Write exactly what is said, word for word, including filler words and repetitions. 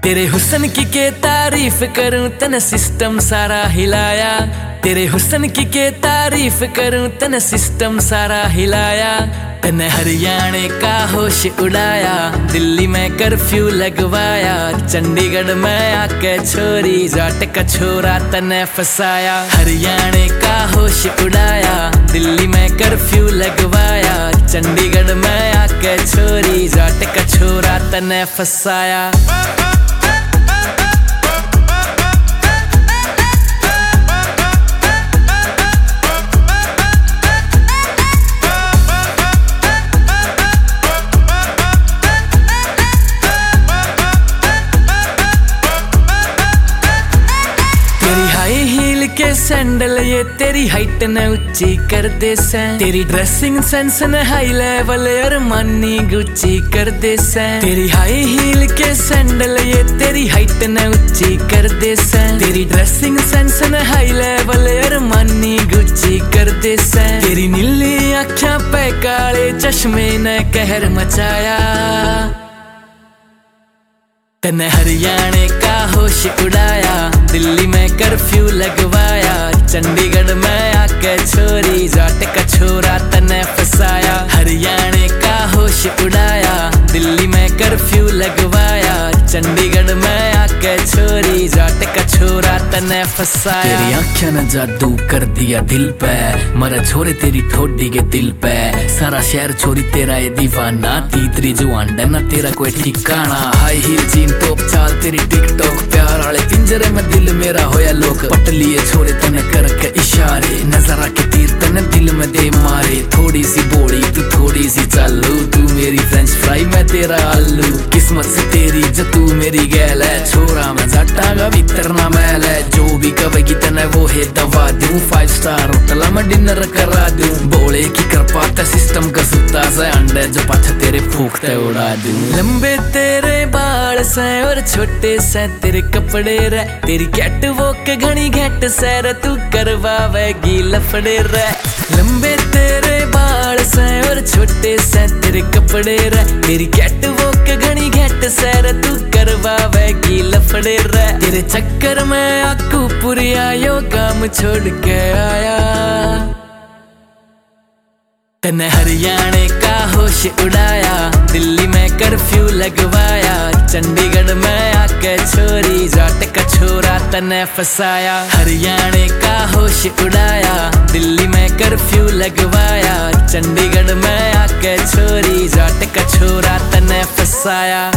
तेरे हुस्न की के तारीफ करूं तने सिस्टम सारा हिलाया। तेरे हुस्न की के तारीफ करूं तने सिस्टम सारा हिलाया। तने हरियाणे का होश उड़ाया, दिल्ली में कर्फ्यू लगवाया। चंडीगढ़ में आके छोरी जाट का छोरा तने फसाया। हरियाणे का होश उड़ाया, दिल्ली में कर्फ्यू लगवाया। चंडीगढ़ में आके छोरी जाट का छोरा तने फसाया। तेरी हाई हील के सैंडल ये तेरी हाइट ने ऊंची कर दे सैं। तेरी ड्रेसिंग सेंस ने हाई लेवल और मानी गुच्ची कर दे सैं। तेरी हाई हील के सैंडल ये तेरी हाइट ने ऊंची कर दे सैं। तेरी ड्रेसिंग सेंस ने हाई लेवल और मानी गुच्ची कर दे सैं। तेरी नीली आँखों पे काले चश्मे ने कहर मचाया। तने हरियाणे का होश उड़ाया, दिल्ली में कर्फ्यू लगवाया। चंडीगढ़ में आके छोरी जाट का छोरा तने फसाया। हरियाणे का होश उड़ाया, दिल्ली में कर्फ्यू लगवाया। चंडीगढ़ में आके छोरी जाट का छोरा तने फसाया। तेरी आँखों ने जादू कर दिया दिल पे, मरा छोरे तेरी ठोडी के दिल पे। सारा शहर छोरी तेरा ये दीवाना, तीतरी जुआन ना तेरा कोई ठिकाना। हाई हील जीन टॉप चाल तेरी टिकटॉक, प्यार वाले पिंजरे में दिल मेरा होया लोग। पट लिए छोरे तने करके इशारे, नजर के तीर तने दिल में दे मारे। थोड़ी सी बोड़ी तू थोड़ी सी चालू, तू मेरी फ्रेंच फ्राई मैं तेरा आलू। किस्मत से तेरी जो तू मेरी गैल है, छोरा मैं जाटा का भीतर ना मैल है। जो भी कवेगी तने वो है दवा दूं, फाइव स्टार होटल में डिनर करा दूं। बोले की कृपा ते सिस्टम का सुता से अंडे जो पाछे तेरे फूकते उड़ा दूं। लंबे तेरे बाल से और छोटे से तेरे कपड़े रे, तेरी कैट वॉक घनी घट सैर तू करवावेगी लफड़े रे। लंबे तेरे बाल से और छोटे से तेरे कपड़े रे, तेरी कैट वॉक घनी घट सैर तू करवावेगी लफड़े रे। तेरे चक्कर में आकू पुरिया यो काम छोड़ के आया। तने हरियाणे का होश उड़ाया, दिल्ली में कर्फ्यू लगवाया। चंडीगढ़ में आके छोरी जाट का छोरा तने फसाया। हरियाणे का होश उड़ाया, दिल्ली में कर्फ्यू लगवाया। चंडीगढ़ में आके छोरी जाट का छोरा तने फसाया।